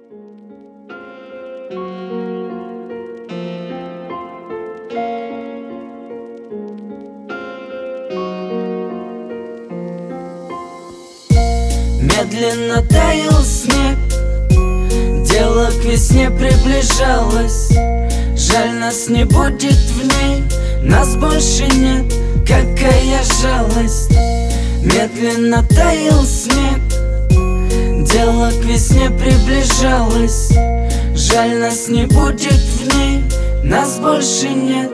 Медленно таял снег, дело к весне приближалось. Жаль, нас не будет в ней, нас больше нет, какая жалость. Медленно таял снег, дело к весне приближалось. Жаль, нас не будет в ней, нас больше нет.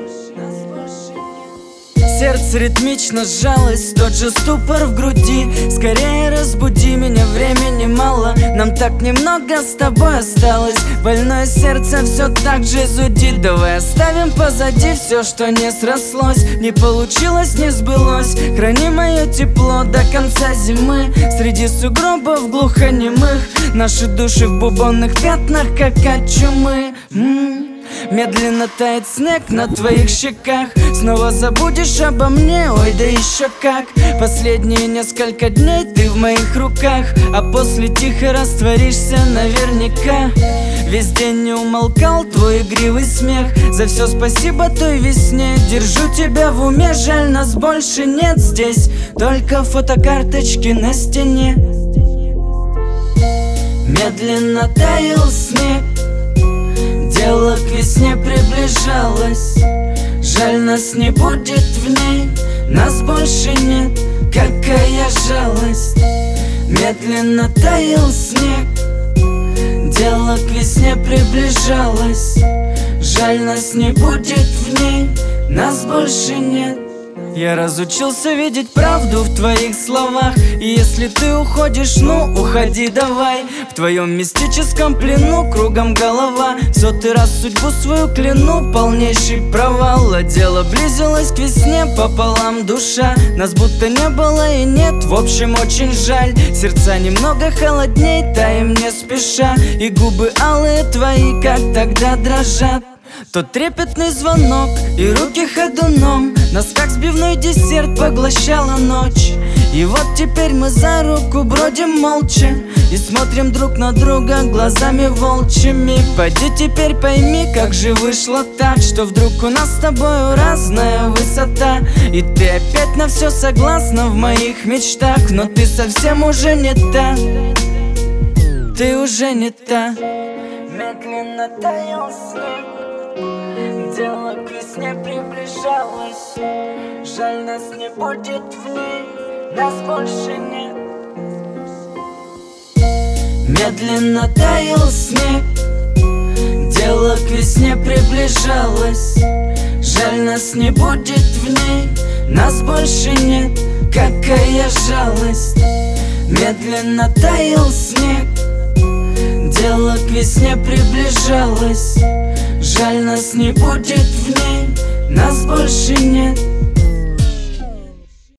Сердце ритмично сжалось, тот же ступор в груди. Скорее разбуди меня, времени мало, нам так немного с тобой осталось. Больное сердце все так же зудит. Давай оставим позади все, что не срослось, не получилось, не сбылось. Храни мое тепло до конца зимы, среди сугробов глухонемых. Наши души в бубонных пятнах, как от чумы. Медленно тает снег на твоих щеках. Снова забудешь обо мне, ой, да еще как. Последние несколько дней ты в моих руках, а после тихо растворишься наверняка. Весь день не умолкал твой игривый смех. За все спасибо той весне, держу тебя в уме. Жаль, нас больше нет здесь, только фотокарточки на стене. Медленно таял снег, дело к весне приближалось. Жаль, нас не будет в ней, нас больше нет, какая жалость. Медленно таял снег, дело к весне приближалось. Жаль, нас не будет в ней, нас больше нет. Я разучился видеть правду в твоих словах, и если ты уходишь, ну уходи давай. В твоем мистическом плену кругом голова. В сотый раз судьбу свою кляну, полнейший провал. А дело близилось к весне, пополам душа. Нас будто не было и нет, в общем очень жаль. Сердца немного холодней, таем не спеша, и губы алые твои, как тогда, дрожат. Тот трепетный звонок и руки ходуном, нас как сбивной десерт поглощала ночь. И вот теперь мы за руку бродим молча и смотрим друг на друга глазами волчьими. Пойди теперь пойми, как же вышло так, что вдруг у нас с тобою разная высота. И ты опять на все согласна в моих мечтах, но ты совсем уже не та, ты уже не та. Медленно таял снег, дело к весне приближалось. Жаль, нас не будет в ней, нас больше нет. Медленно таял снег, дело к весне приближалось. Жаль, нас не будет в ней, нас больше нет, какая жалость. Медленно таял снег, дело к весне приближалось. Жаль, нас не будет в ней, нас больше нет.